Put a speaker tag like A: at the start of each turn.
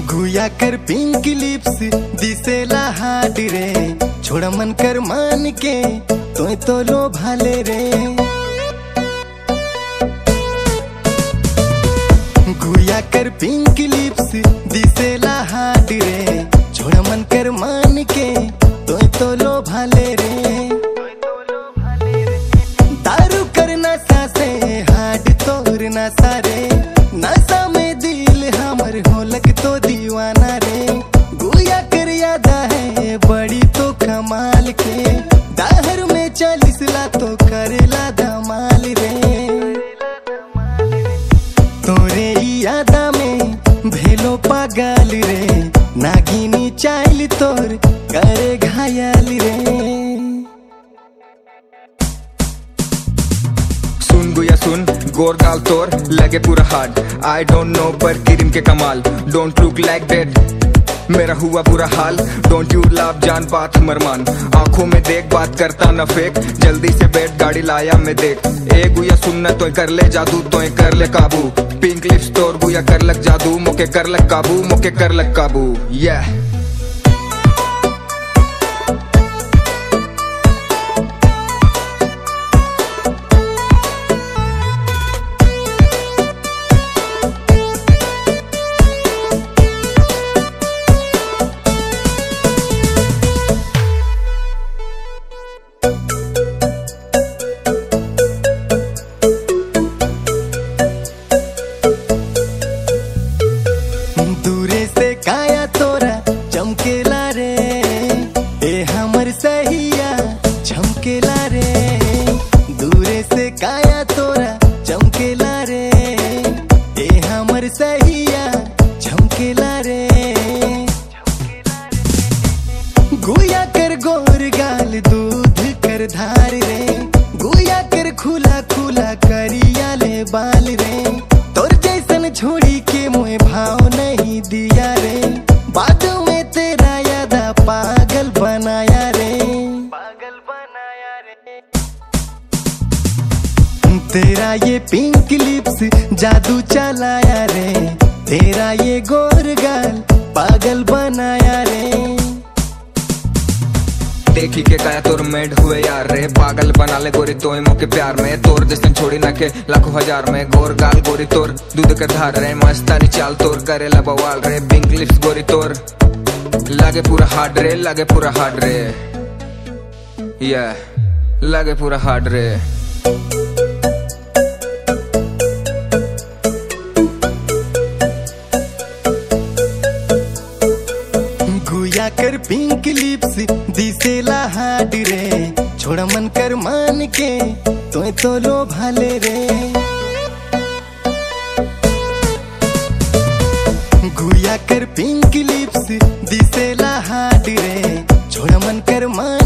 A: गुया कर pink lips दिसेला हाड रे, छोड़ा मन कर मान के तो लो भाले रे। गुया कर पिंक लिप्स दिसेला हाड रे, छोड़ा मन कर मान के तो लो भाले रे। दारू कर नशा से हाड तोर नशा रे, नशा में दिल हमर होलक तो दीवाना रे। गुया कर यादा है बड़ी तो कमाल के, दाहर में 40 ला तो करेला धमाल रे। तोरे यादा में भेलो पागल रे, नागिनी चाइल तोर करे घायल रे।
B: सुन गुया सुन, गोर गाल तोर लगे पूरा हार्ड। आई डोंट नो पर किरिन के कमाल, डोंट लुक लाइक दैट मेरा हुआ बुरा हाल। डोंट यू लव जान बात हमर मान, आंखों में देख बात करता न फेक। जल्दी से बैठ गाड़ी लाया मैं देख, ए गुया सुनना तो कर ले जादू तो कर ले काबू। पिंक लिप्स तोर गुया कर लग जादू, मोके कर लग काबू, मोके कर लग काबू। yeah
A: दूरे से काया तोरा चमकेला रे, ए हमर सहिया चमकेला रे। दूरे से काया तोरा चमकेला रे, ए हमर सहिया चमकेला रे। गुया कर गोर गाल दूध कर धार रे, गुया कर खुला खुला करिया ले बाल रे। तोर जैसन छोड़ी के मुझे भाव नहीं दिया रे, बाद में तेरा यादा पागल बनाया रे। पागल बनाया रे। तेरा ये पिंक लिप्स जादू चलाया रे, तेरा ये गोर गाल पागल बनाया रे।
B: देखी के काया तोर मेड हुए यार रे, पागल बना ले गोरी तोय मोके प्यार में। तोर जैसन छोड़ी ना के लाखों हजार में, गोर गाल गोरी तोर दूध कर धार रे। मस्तानी चाल तोर करेला बवाल रे, पिंक लिप्स गोरी तोर लगे पूरा हार्ड रे, लगे पूरा हार्ड रे। लगे पूरा हार्ड रे।
A: गुया कर पिंक लिप्स दिसेला हाड रे, छोड़ा मन कर मान के तो लो भाले रे। गुया कर पिंक लिप्स दिसेला हाड रे, छोड़ा मन कर मान